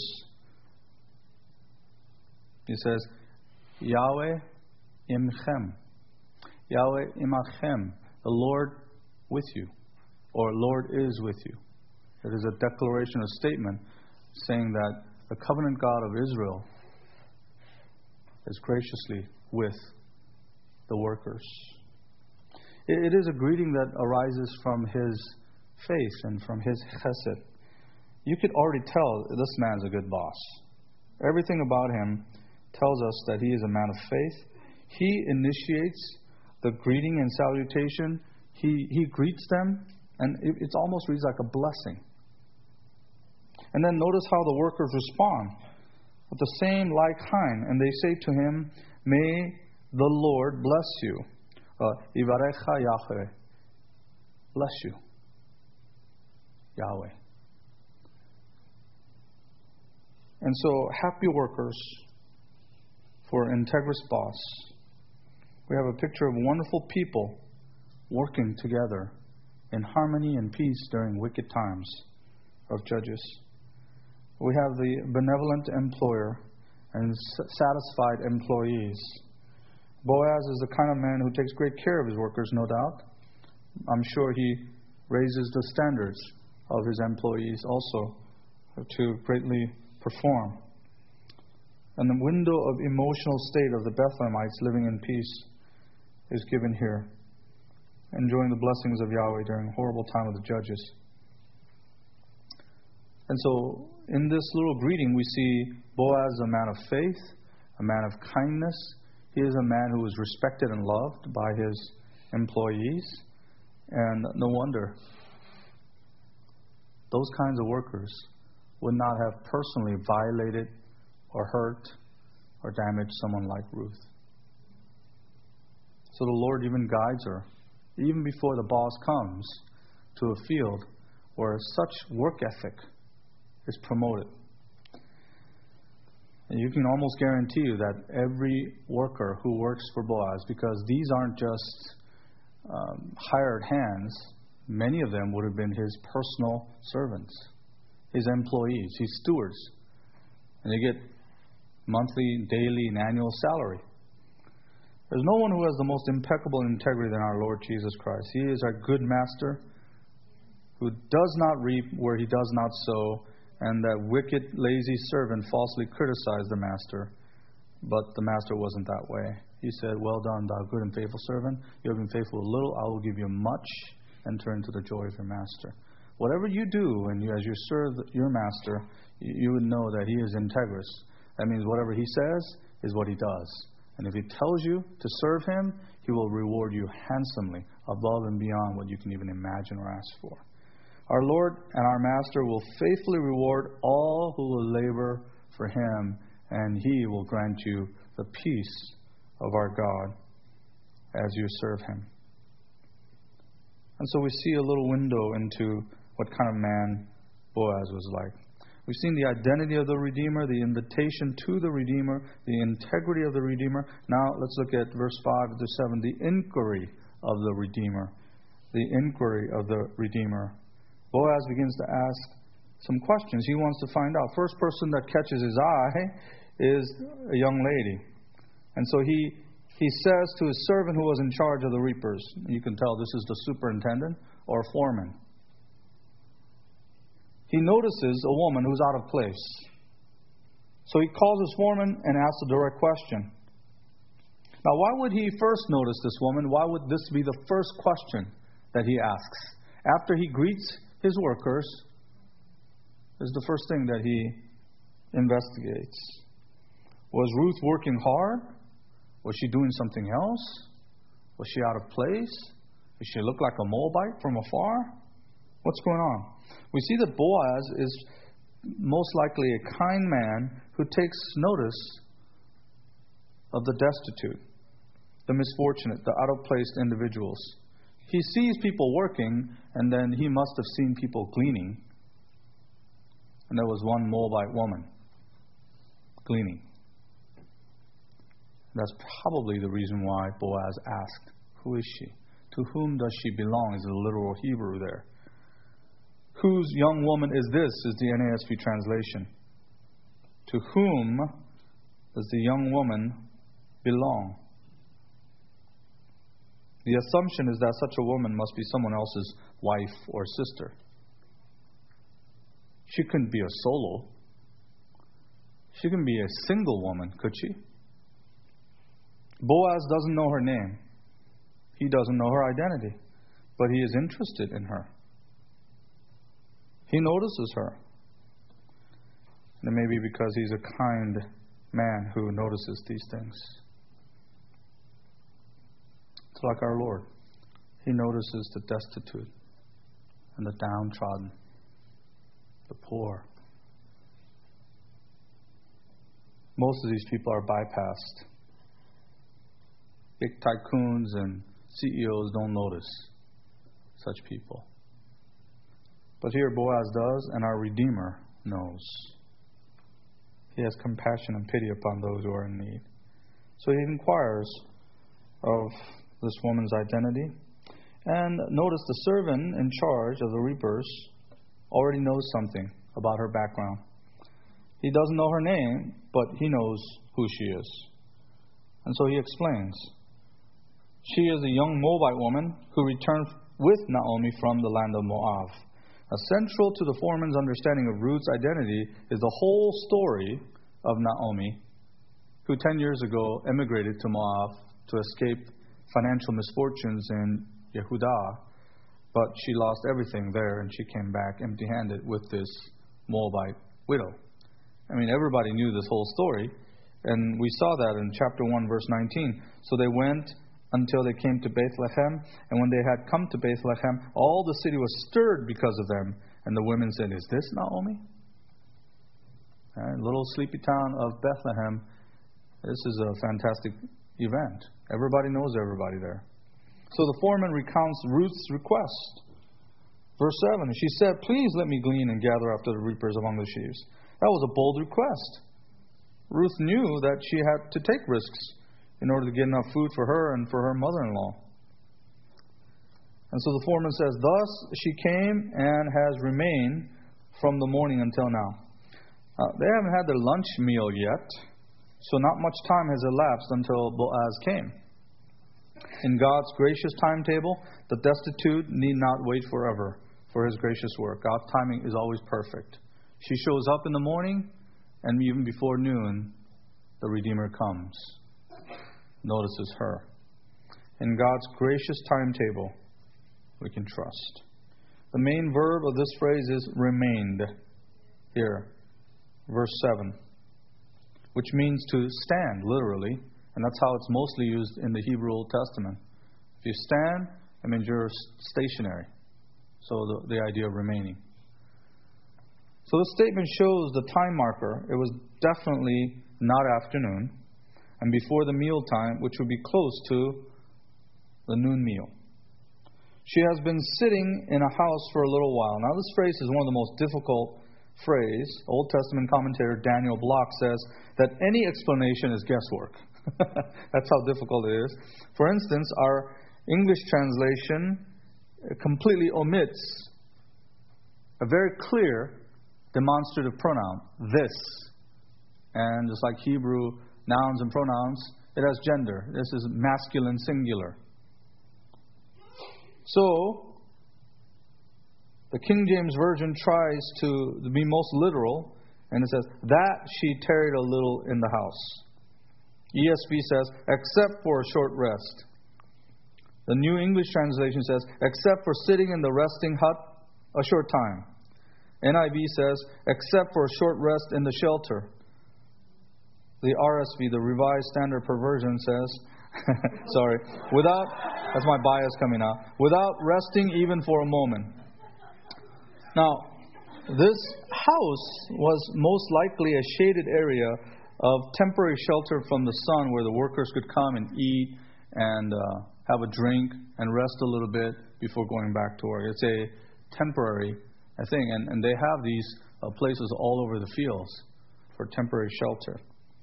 he says, Yahweh imchem. Yahweh imachem. The Lord with you. Or Lord is with you. It is a declaration, a statement, saying that the covenant God of Israel is graciously with the workers. It is a greeting that arises from His face and from His chesed. You could already tell this man's a good boss. Everything about him tells us that he is a man of faith. He initiates the greeting and salutation. He greets them, and it almost reads like a blessing. And then notice how the workers respond with the same like kind, and they say to him, May The Lord bless you. Yivarecha Yahweh. Bless you. Yahweh. And so, happy workers for Integris boss. We have a picture of wonderful people working together in harmony and peace during wicked times of Judges. We have the benevolent employer and satisfied employees. Boaz is the kind of man who takes great care of his workers, no doubt. I'm sure he raises the standards of his employees also to greatly perform. And the window of emotional state of the Bethlehemites living in peace is given here, enjoying the blessings of Yahweh during a horrible time of the Judges. And so, in this little greeting, we see Boaz a man of faith, a man of kindness. He is a man who is respected and loved by his employees. And no wonder those kinds of workers would not have personally violated or hurt or damaged someone like Ruth. So the Lord even guides her, even before the boss comes, to a field where such work ethic is promoted. And you can almost guarantee you that every worker who works for Boaz, because these aren't just hired hands, many of them would have been his personal servants, his employees, his stewards. And they get monthly, daily, and annual salary. There's no one who has the most impeccable integrity than our Lord Jesus Christ. He is our good master who does not reap where he does not sow, and that wicked, lazy servant falsely criticized the master. But the master wasn't that way. He said, "Well done, thou good and faithful servant. You have been faithful with little, I will give you much. Enter into the joy of your master." Whatever you do, and as you serve your master, you would know that he is integrous. That means whatever he says is what he does. And if he tells you to serve him, he will reward you handsomely, above and beyond what you can even imagine or ask for. Our Lord and our Master will faithfully reward all who will labor for him, and he will grant you the peace of our God as you serve him. And so we see a little window into what kind of man Boaz was like. We've seen the identity of the Redeemer, the invitation to the Redeemer, the integrity of the Redeemer. Now let's look at verse 5 to 7, the inquiry of the Redeemer. The inquiry of the Redeemer. Boaz begins to ask some questions. He wants to find out. First person that catches his eye is a young lady. And so he says to his servant who was in charge of the reapers, you can tell this is the superintendent or foreman. He notices a woman who's out of place. So he calls his foreman and asks a direct question. Now, why would he first notice this woman? Why would this be the first question that he asks? After he greets his workers, is the first thing that he investigates. Was Ruth working hard? Was she doing something else? Was she out of place? Did she look like a Moabite from afar? What's going on? We see that Boaz is most likely a kind man who takes notice of the destitute, the misfortunate, the out-of-place individuals. He sees people working, and then he must have seen people gleaning. And there was one Moabite woman gleaning. That's probably the reason why Boaz asked, "Who is she? To whom does she belong?" is the literal Hebrew there. "Whose young woman is this?" is the NASB translation. To whom does the young woman belong? The assumption is that such a woman must be someone else's wife or sister. She couldn't be a solo. She couldn't be a single woman, could she? Boaz doesn't know her name. He doesn't know her identity. But he is interested in her. He notices her. And it may be because he's a kind man who notices these things. It's like our Lord. He notices the destitute and the downtrodden, the poor. Most of these people are bypassed. big tycoons and CEOs don't notice such people. But here Boaz does, and our Redeemer knows. He has compassion and pity upon those who are in need. So he inquires of this woman's identity. And notice the servant in charge of the reapers already knows something about her background. He doesn't know her name, but he knows who she is. And so he explains. She is a young Moabite woman who returned with Naomi from the land of Moab. Central to the foreman's understanding of Ruth's identity is the whole story of Naomi, who 10 years ago emigrated to Moab to escape financial misfortunes in Yehudah, but she lost everything there and she came back empty-handed with this Moabite widow. I mean, everybody knew this whole story, and we saw that in chapter 1, verse 19. So they went until they came to Bethlehem, and when they had come to Bethlehem, all the city was stirred because of them. And the women said, "Is this Naomi?" Little sleepy town of Bethlehem. This is a fantastic event. Everybody knows everybody there. So the foreman recounts Ruth's request. Verse 7, she said, "Please let me glean and gather after the reapers among the sheaves." That was a bold request. Ruth knew that she had to take risks in order to get enough food for her and for her mother-in-law. And so the foreman says, "Thus she came and has remained from the morning until now." They haven't had their lunch meal yet, so not much time has elapsed until Boaz came. In God's gracious timetable, the destitute need not wait forever for His gracious work. God's timing is always perfect. She shows up in the morning, and even before noon, the Redeemer comes. Notices her. In God's gracious timetable, we can trust. The main verb of this phrase is remained. Here, verse 7, which means to stand, literally. And that's how it's mostly used in the Hebrew Old Testament. If you stand, it means you're stationary. So the idea of remaining. So this statement shows the time marker. It was definitely not afternoon, and before the meal time, which would be close to the noon meal. She has been sitting in a house for a little while. Now this phrase is one of the most difficult phrases. Old Testament commentator Daniel Block says that any explanation is guesswork. That's how difficult it is. For instance, our English translation completely omits a very clear demonstrative pronoun, this. And just like Hebrew nouns and pronouns, it has gender. This is masculine singular. So, the King James Version tries to be most literal, and it says, "that she tarried a little in the house." ESV says, "except for a short rest." The New English Translation says, "except for sitting in the resting hut a short time." NIV says, "except for a short rest in the shelter." The RSV, the Revised Standard Version, says, that's my bias coming out, without resting even for a moment. Now, this house was most likely a shaded area of temporary shelter from the sun where the workers could come and eat and have a drink and rest a little bit before going back to work. It's a temporary thing, and they have these places all over the fields for temporary shelter.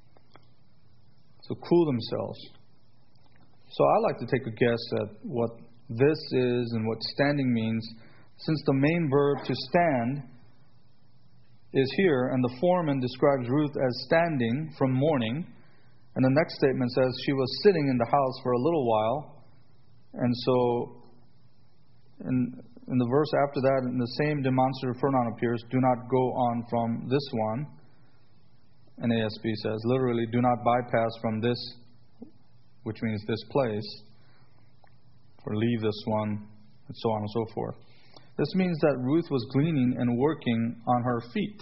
So cool themselves. So I like to take a guess at what this is and what standing means, since the main verb to stand is here, and the foreman describes Ruth as standing from morning, and the next statement says she was sitting in the house for a little while, and so in the verse after that, in the same demonstrative pronoun appears, "do not go on from this one," and ASB says, literally, "do not bypass from this," which means this place, or leave this one, and so on and so forth. This means that Ruth was gleaning and working on her feet.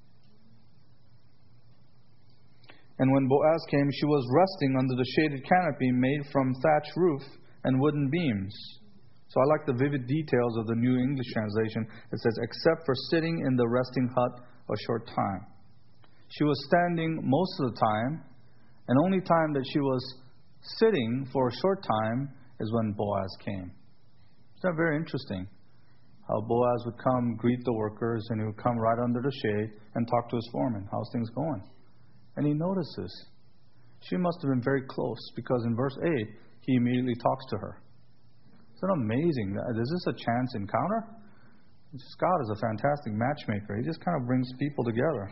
And when Boaz came, she was resting under the shaded canopy made from thatch roof and wooden beams. So I like the vivid details of the New English Translation. It says, "except for sitting in the resting hut a short time." She was standing most of the time, and only time that she was sitting for a short time is when Boaz came. Isn't that very interesting? How Boaz would come, greet the workers, and he would come right under the shade and talk to his foreman. How's things going? And he notices. She must have been very close, because in verse 8, he immediately talks to her. Isn't it amazing? Is this a chance encounter? God is a fantastic matchmaker. He just kind of brings people together.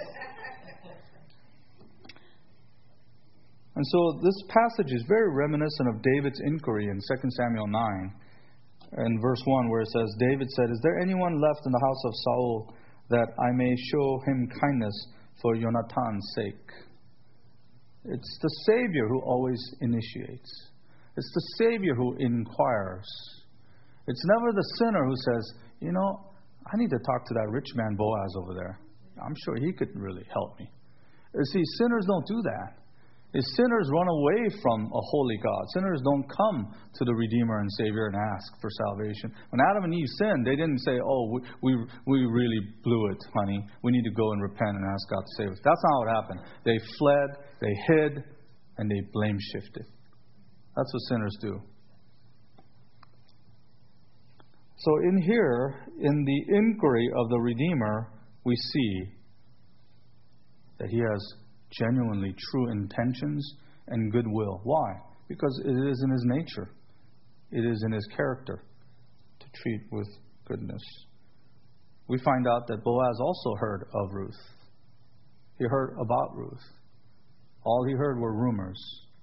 And so this passage is very reminiscent of David's inquiry in 2 Samuel 9, in verse 1, where it says, David said, "Is there anyone left in the house of Saul that I may show him kindness for Jonathan's sake?" It's the Savior who always initiates. It's the Savior who inquires. It's never the sinner who says, I need to talk to that rich man Boaz over there. I'm sure he could really help me. You see, sinners don't do that. Sinners run away from a holy God. Sinners don't come to the Redeemer and Savior and ask for salvation. When Adam and Eve sinned, they didn't say, we really blew it, honey. We need to go and repent and ask God to save us. That's not what happened. They fled, they hid, and they blame shifted. That's what sinners do. So in here, in the inquiry of the Redeemer, we see that he has genuinely true intentions and goodwill. Why? Because it is in his nature. It is in his character to treat with goodness. We find out that Boaz also heard of Ruth. He heard about Ruth. All he heard were rumors.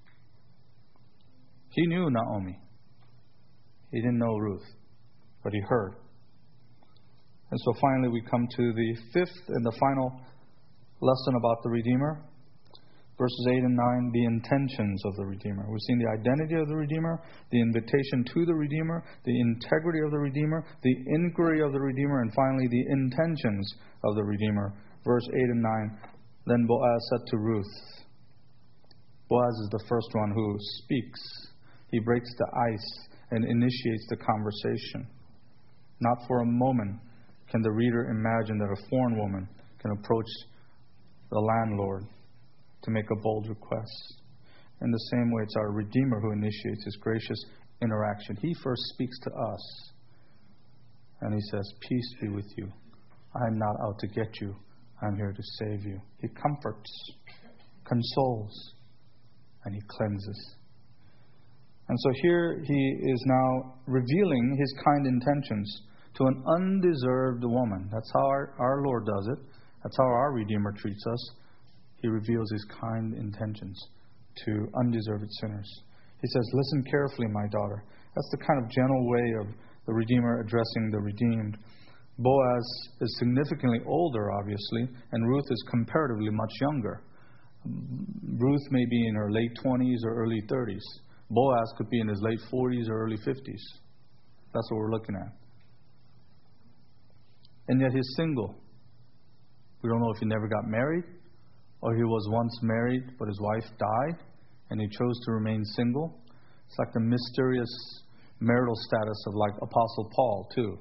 He knew Naomi. He didn't know Ruth, but he heard. And so finally we come to the fifth and the final lesson about the Redeemer. Verses 8 and 9, the intentions of the Redeemer. We've seen the identity of the Redeemer, the invitation to the Redeemer, the integrity of the Redeemer, the inquiry of the Redeemer, and finally the intentions of the Redeemer. Verse 8 and 9, then Boaz said to Ruth. Boaz is the first one who speaks. He breaks the ice and initiates the conversation. Not for a moment can the reader imagine that a foreign woman can approach the landlord to make a bold request. In the same way, it's our Redeemer who initiates his gracious interaction. He first speaks to us, and he says, "Peace be with you. I am not out to get you. I'm here to save you." He comforts, consoles, and he cleanses. And so here he is now revealing his kind intentions to an undeserved woman. That's how our Lord does it. That's how our Redeemer treats us. He reveals his kind intentions to undeserved sinners. He says, "Listen carefully, my daughter." That's the kind of gentle way of the Redeemer addressing the redeemed. Boaz is significantly older, obviously, and Ruth is comparatively much younger. Ruth may be in her late 20s or early 30s. Boaz could be in his late 40s or early 50s. That's what we're looking at. And yet he's single. We don't know if he never got married, or he was once married, but his wife died, and he chose to remain single. It's like the mysterious marital status of like Apostle Paul, too.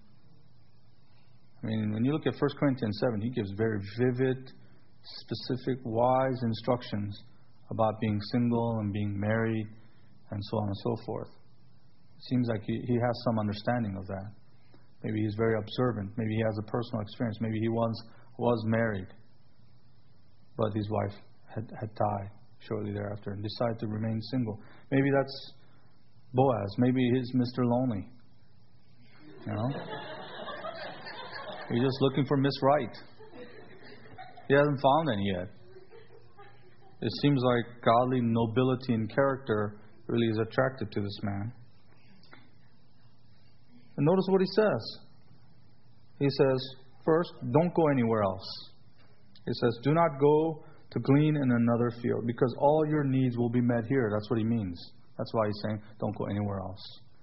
I mean, when you look at 1 Corinthians 7, he gives very vivid, specific, wise instructions about being single and being married, and so on and so forth. It seems like he has some understanding of that. Maybe he's very observant. Maybe he has a personal experience. Maybe he was married, but his wife had died shortly thereafter and decided to remain single. Maybe that's Boaz. Maybe he's Mr. Lonely. He's just looking for Miss Right. He hasn't found any yet. It seems like godly nobility and character really is attracted to this man. And notice what he says. He says, first, don't go anywhere else. He says, do not go to glean in another field, because all your needs will be met here. That's what he means. That's why he's saying, don't go anywhere else.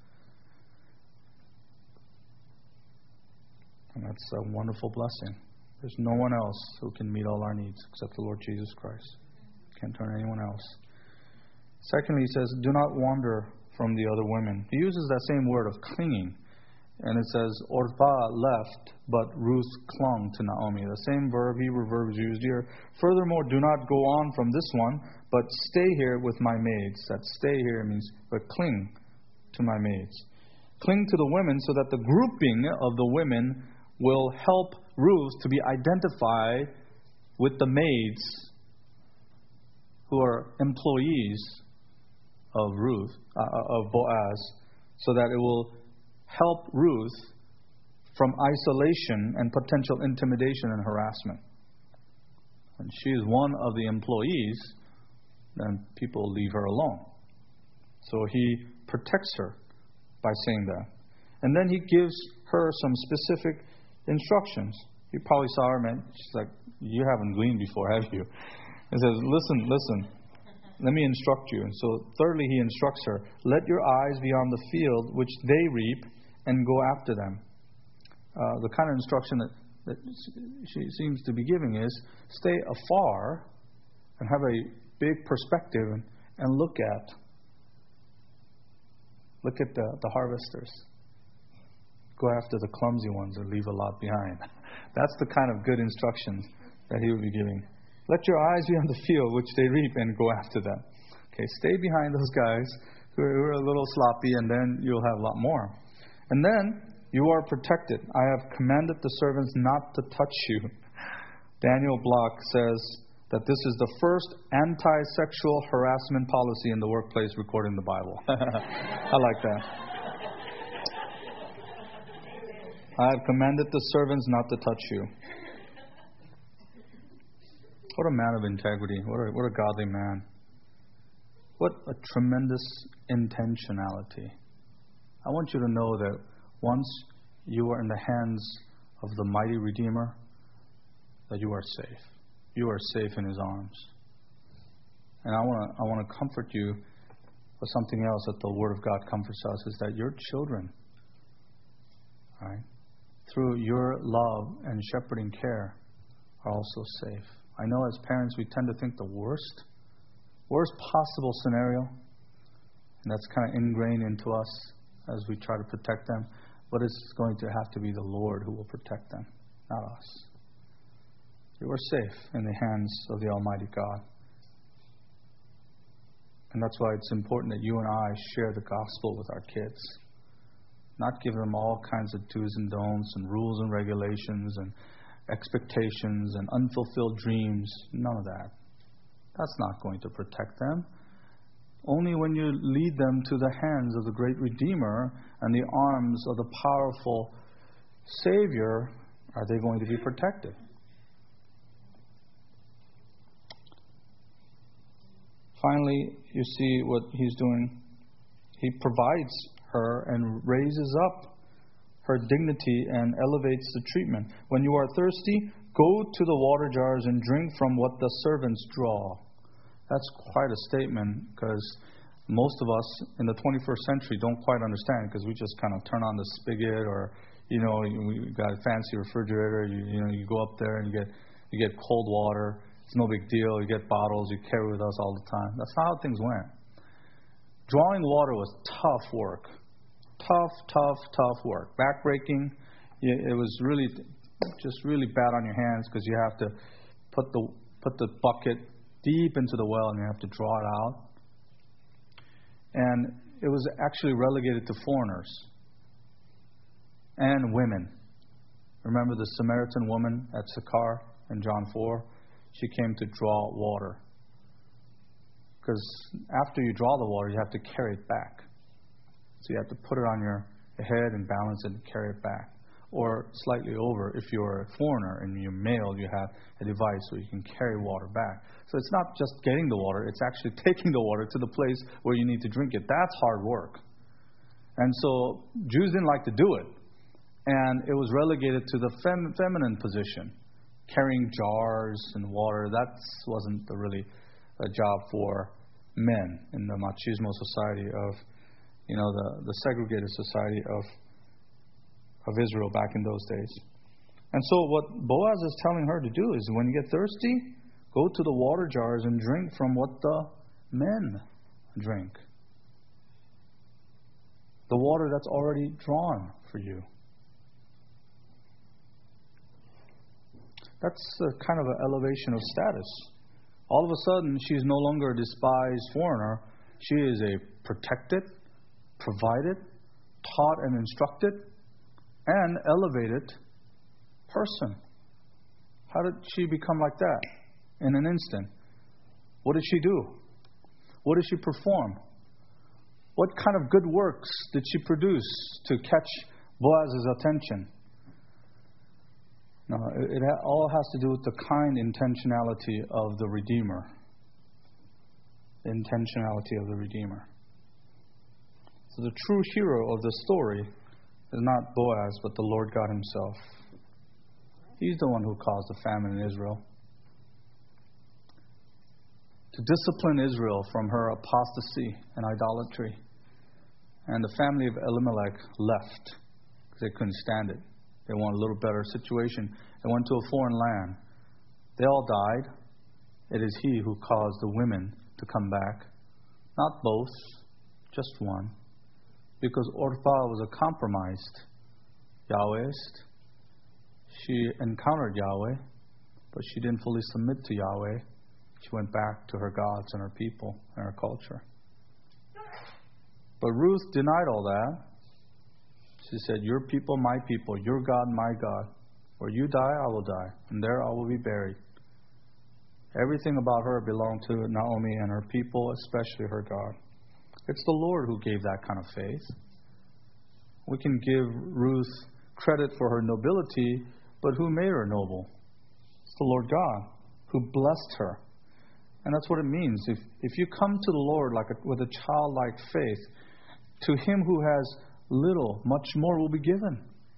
And that's a wonderful blessing. There's no one else who can meet all our needs except the Lord Jesus Christ. Can't turn to anyone else. Secondly, he says, do not wander from the other women. He uses that same word of clinging. And it says, Orpah left, but Ruth clung to Naomi. The same verb, Hebrew verb is used here. Furthermore, do not go on from this one, but stay here with my maids. That stay here means, but cling to my maids. Cling to the women so that the grouping of the women will help Ruth to be identified with the maids who are employees of of Boaz, so that it will help Ruth from isolation and potential intimidation and harassment. When she is one of the employees, then people leave her alone. So he protects her by saying that. And then he gives her some specific instructions. You probably saw her, man. She's like, you haven't gleaned before, have you? He says, listen, let me instruct you. And so thirdly, he instructs her, let your eyes be on the field which they reap, and go after them. The kind of instruction that she seems to be giving is, stay afar and have a big perspective and look at the harvesters. Go after the clumsy ones and leave a lot behind. That's the kind of good instructions that he would be giving. Let your eyes be on the field which they reap, and go after them. Okay, stay behind those guys who are a little sloppy, and then you'll have a lot more. And then you are protected. I have commanded the servants not to touch you. Daniel Block says that this is the first anti-sexual harassment policy in the workplace recorded in the Bible. I like that. I have commanded the servants not to touch you. What a man of integrity. What a godly man. What a tremendous intentionality. I want you to know that once you are in the hands of the mighty Redeemer, that you are safe. You are safe in His arms. And I want to comfort you with something else that the Word of God comforts us, is that your children, right, through your love and shepherding care, are also safe. I know as parents we tend to think the worst possible scenario, and that's kind of ingrained into us as we try to protect them. But it's going to have to be the Lord who will protect them, not us. You are safe in the hands of the Almighty God. And that's why it's important that you and I share the gospel with our kids. Not give them all kinds of do's and don'ts and rules and regulations and expectations and unfulfilled dreams. None of that. That's not going to protect them. Only when you lead them to the hands of the great Redeemer and the arms of the powerful Savior are they going to be protected. Finally, you see what he's doing. He provides her and raises up her dignity and elevates the treatment. When you are thirsty, go to the water jars and drink from what the servants draw. That's quite a statement, because most of us in the 21st century don't quite understand, because we just kind of turn on the spigot, or we got a fancy refrigerator. You go up there and you get cold water. It's no big deal. You get bottles you carry with us all the time. That's not how things went. Drawing water was tough work. Tough work. Backbreaking. It was really bad on your hands, because you have to put the bucket deep into the well and you have to draw it out. And it was actually relegated to foreigners and women. Remember the Samaritan woman at Sychar in John 4? She came to draw water. Because after you draw the water, you have to carry it back. So you have to put it on your head and balance it and carry it back. Or slightly over, if you're a foreigner and you're male, you have a device where you can carry water back. So it's not just getting the water, it's actually taking the water to the place where you need to drink it. That's hard work. And so Jews didn't like to do it. And it was relegated to the feminine position. Carrying jars and water, that wasn't really a job for men in the machismo society of, the segregated society of Israel back in those days. And so what Boaz is telling her to do is, when you get thirsty, go to the water jars and drink from what the men drink. The water that's already drawn for you. That's a kind of an elevation of status. All of a sudden, she's no longer a despised foreigner. She is a protected, provided, taught and instructed, and elevated person. How did she become like that in an instant? What did she do? What did she perform? What kind of good works did she produce to catch Boaz's attention? No, it all has to do with the kind intentionality of the Redeemer. The intentionality of the Redeemer. So the true hero of the story is not Boaz, but the Lord God Himself. He's the one who caused the famine in Israel. To discipline Israel from her apostasy and idolatry. And the family of Elimelech left because they couldn't stand it. They wanted a little better situation. They went to a foreign land. They all died. It is He who caused the women to come back. Not both, just one. Because Orpah was a compromised Yahwehist. She encountered Yahweh, but she didn't fully submit to Yahweh. She went back to her gods and her people and her culture. But Ruth denied all that. She said, your people, my people, your God, my God. Where you die, I will die, and there I will be buried. Everything about her belonged to Naomi and her people, especially her God. It's the Lord who gave that kind of faith. We can give Ruth credit for her nobility, but who made her noble? It's the Lord God who blessed her. And that's what it means. If you come to the Lord with a childlike faith, to him who has little, much more will be given.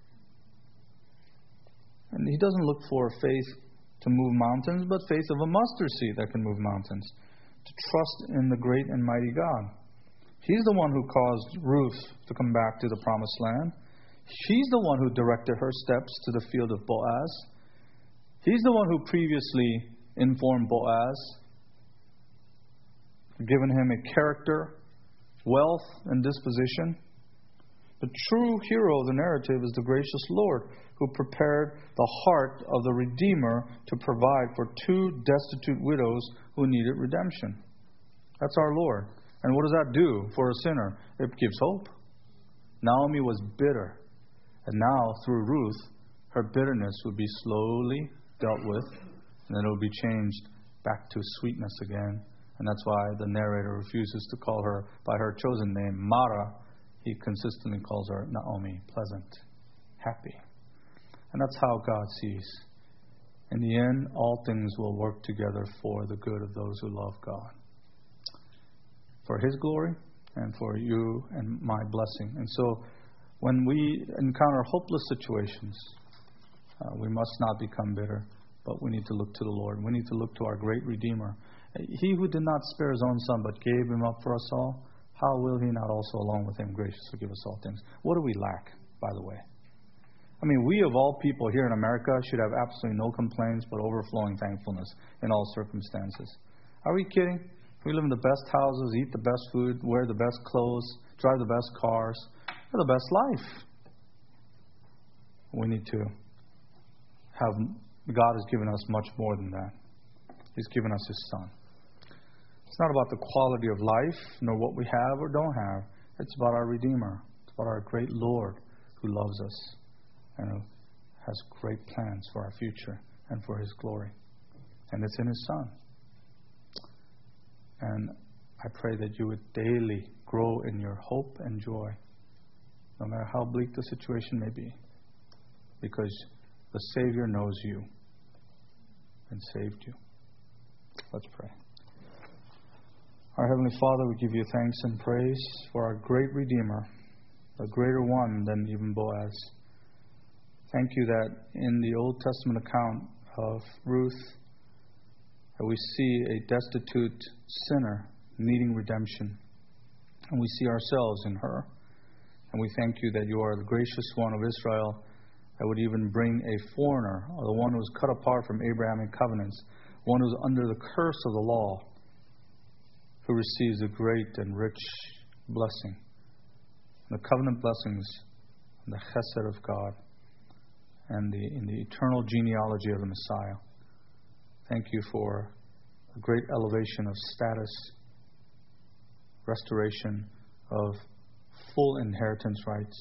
And He doesn't look for faith to move mountains, but faith of a mustard seed that can move mountains. To trust in the great and mighty God. He's the one who caused Ruth to come back to the promised land. He's the one who directed her steps to the field of Boaz. He's the one who previously informed Boaz, given him a character, wealth, and disposition. The true hero of the narrative is the gracious Lord who prepared the heart of the Redeemer to provide for two destitute widows who needed redemption. That's our Lord. And what does that do for a sinner? It gives hope. Naomi was bitter. And now, through Ruth, her bitterness would be slowly dealt with, and then it will be changed back to sweetness again. And that's why the narrator refuses to call her by her chosen name, Mara. He consistently calls her Naomi, pleasant, happy. And that's how God sees. In the end, all things will work together for the good of those who love God. For His glory and for you and my blessing. And so, when we encounter hopeless situations, we must not become bitter, but we need to look to the Lord. We need to look to our great Redeemer. He who did not spare His own Son, but gave Him up for us all, how will He not also, along with Him, graciously give us all things? What do we lack, by the way? I mean, we of all people here in America should have absolutely no complaints, but overflowing thankfulness in all circumstances. Are we kidding? We live in the best houses, eat the best food, wear the best clothes, drive the best cars, have the best life. We need to have, God has given us much more than that. He's given us His Son. It's not about the quality of life, nor what we have or don't have. It's about our Redeemer. It's about our great Lord who loves us and who has great plans for our future and for His glory. And it's in His Son. And I pray that you would daily grow in your hope and joy, no matter how bleak the situation may be, because the Savior knows you and saved you. Let's pray. Our Heavenly Father, we give you thanks and praise for our great Redeemer, a greater one than even Boaz. Thank you that in the Old Testament account of Ruth, that we see a destitute sinner needing redemption. And we see ourselves in her. And we thank you that you are the gracious one of Israel that would even bring a foreigner, or the one who was cut apart from Abrahamic covenants, one who is under the curse of the law, who receives a great and rich blessing. The covenant blessings and the chesed of God. and in the eternal genealogy of the Messiah. Thank you for a great elevation of status, restoration of full inheritance rights,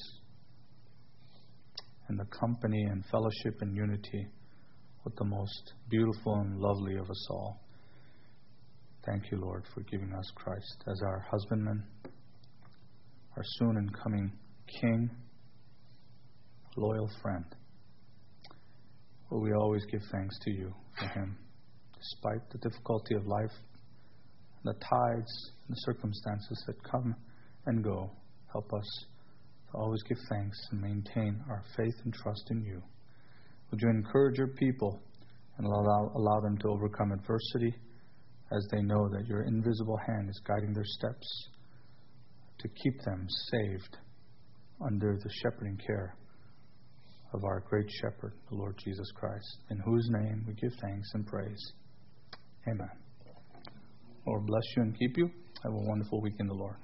and the company and fellowship and unity with the most beautiful and lovely of us all. Thank you, Lord, for giving us Christ as our husbandman, our soon and coming King, loyal friend. But we always give thanks to you for him, despite the difficulty of life, the tides and the circumstances that come and go. Help us to always give thanks and maintain our faith and trust in you. Would you encourage your people and allow them to overcome adversity as they know that your invisible hand is guiding their steps to keep them saved under the shepherding care of our great shepherd, the Lord Jesus Christ, in whose name we give thanks and praise. Amen. Lord bless you and keep you. Have a wonderful week in the Lord.